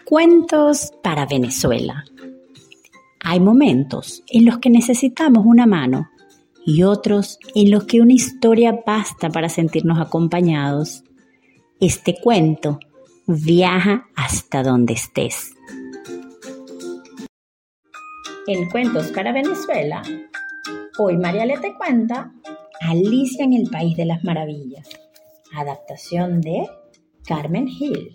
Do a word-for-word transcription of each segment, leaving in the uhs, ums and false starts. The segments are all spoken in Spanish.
Cuentos para Venezuela. Hay momentos en los que necesitamos una mano y otros en los que una historia basta para sentirnos acompañados. Este cuento viaja hasta donde estés. En Cuentos para Venezuela, hoy Mariale te cuenta Alicia en el País de las Maravillas, adaptación de Carmen Gil.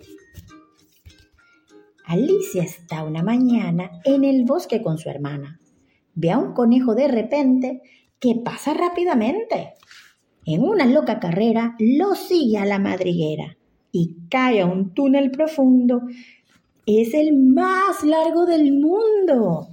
Alicia está una mañana en el bosque con su hermana. Ve a un conejo de repente que pasa rápidamente. En una loca carrera lo sigue a la madriguera y cae a un túnel profundo. Es el más largo del mundo.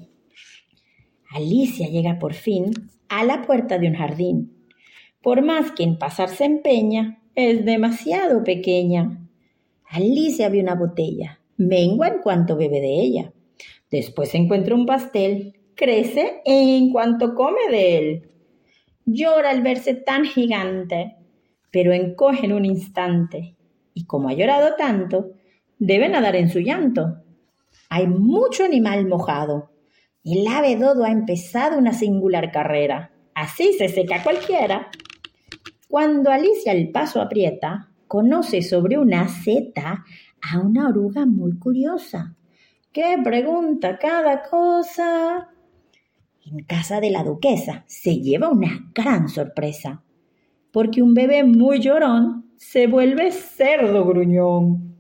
Alicia llega por fin a la puerta de un jardín. Por más que en pasar se empeña, es demasiado pequeña. Alicia ve una botella. Mengua en cuanto bebe de ella. Después encuentra un pastel. Crece en cuanto come de él. Llora al verse tan gigante, pero encoge en un instante. Y como ha llorado tanto, debe nadar en su llanto. Hay mucho animal mojado. El ave dodo ha empezado una singular carrera. Así se seca cualquiera. Cuando Alicia el paso aprieta, conoce sobre una seta a una oruga muy curiosa, que pregunta cada cosa. En casa de la duquesa se lleva una gran sorpresa, porque un bebé muy llorón se vuelve cerdo gruñón.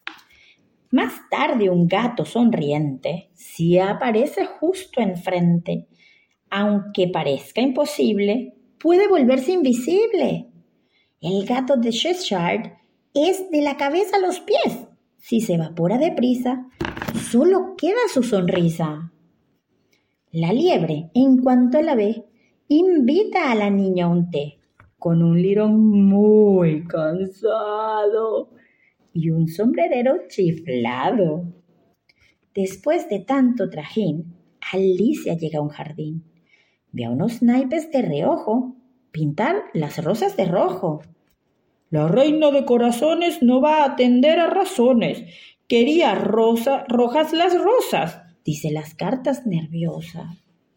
Más tarde un gato sonriente se aparece justo enfrente. Aunque parezca imposible, puede volverse invisible. El gato de Cheshire es de la cabeza a los pies. Si se evapora deprisa, solo queda su sonrisa. La liebre, en cuanto la ve, invita a la niña a un té, con un lirón muy cansado y un sombrerero chiflado. Después de tanto trajín, Alicia llega a un jardín. Ve a unos naipes de reojo pintar las rosas de rojo. La reina de corazones no va a atender a razones. Quería rosa, rojas las rosas, dice las cartas nerviosas.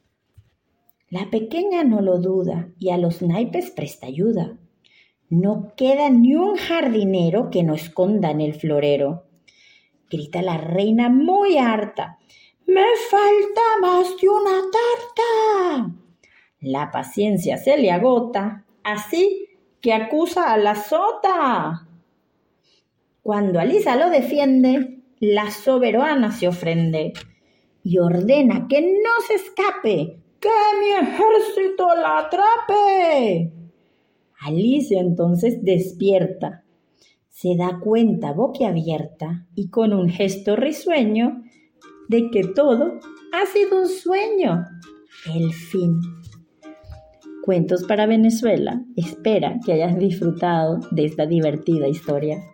La pequeña no lo duda y a los naipes presta ayuda. No queda ni un jardinero que no esconda en el florero. Grita la reina muy harta. ¡Me falta más de una tarta! La paciencia se le agota, así que acusa a la sota. Cuando Alicia lo defiende, la soberana se ofrende y ordena que no se escape, que mi ejército la atrape. Alicia entonces despierta, se da cuenta boquiabierta y con un gesto risueño de que todo ha sido un sueño. El fin. Cuentos para Venezuela espera que hayas disfrutado de esta divertida historia.